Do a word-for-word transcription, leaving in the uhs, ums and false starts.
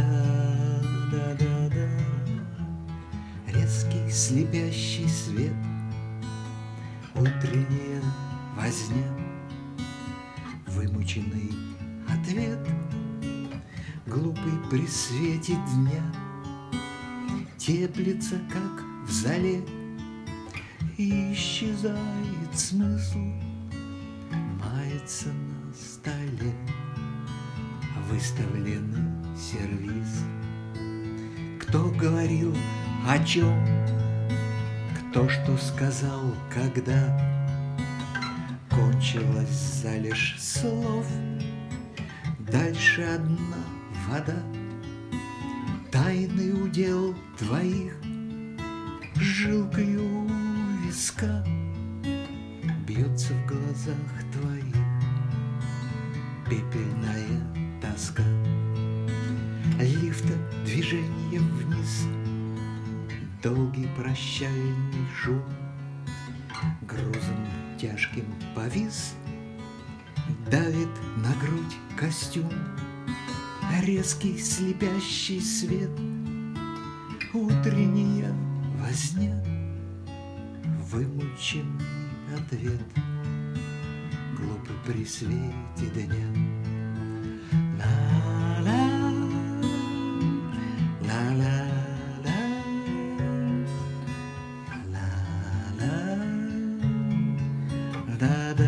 Да-да-да-да. Резкий слепящий свет, утренняя возня, вымученный ответ, глупый при свете дня, теплится, как в зале, и исчезает смысл, мается на столе выставленный сервиз. Кто говорил о чем, кто что сказал, когда, кончилась залежь слов, дальше одна вода. Тайный удел твоих, жилкой у виска, бьется в глазах твоих пепельная тоска. Лифта движение вниз, долгий прощальный шум, грузом тяжким повис, давит на грудь костюм. Резкий слепящий свет, утренняя возня, вымученный ответ, глупый при свете дня. Ла-ла, ла-ла-ла, ла-ла, да-да.